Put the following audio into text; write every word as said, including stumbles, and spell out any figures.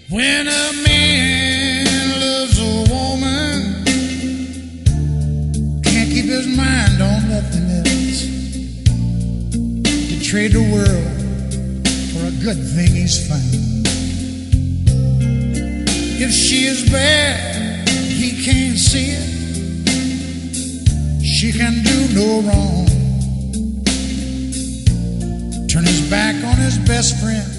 When a man loves a woman, can't keep his mind on nothing else. To trade the world for a good thing he's found. If she is bad, he can't see it. She can do no wrong. Turn his back on his best friend